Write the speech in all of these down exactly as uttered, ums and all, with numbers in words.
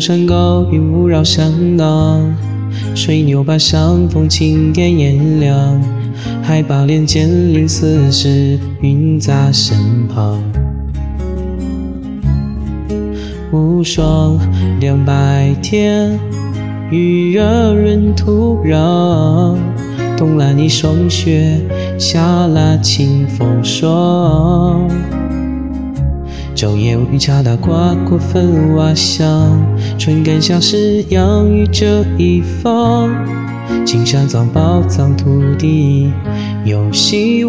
山高，云雾绕香囊。水牛把相逢轻点炎凉，海拔连剑鳞丝时，云杂身旁。无霜凉白天，雨热润土壤。冬来一霜雪，夏腊清风霜。昼夜无茶打挂过焚瓦香，春耕夏时养育这一方。青山藏宝藏土地有希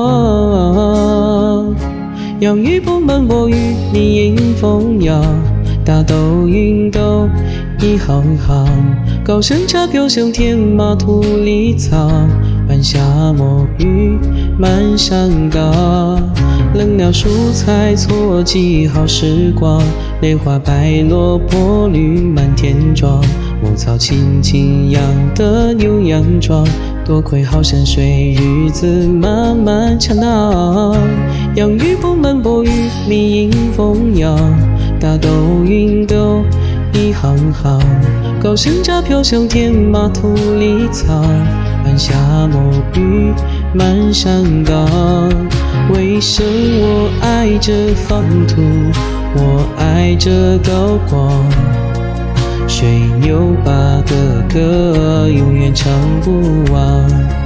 望。养育不满薄予你迎风扬，大斗云斗一行行。高声茶飘香天马土里藏，晚霞墨雨满山岗。冷了蔬菜错记好时光，莲花白落波绿满田庄。牧草青青养得牛羊壮，多亏好山水日子漫漫长荡。养育不满薄予你迎风扬，大斗云斗一行行。高声茶飘香天马土里藏，晚霞墨雨满山岗。为生我爱这方土，我爱这高光。水牛把的歌永远唱不完。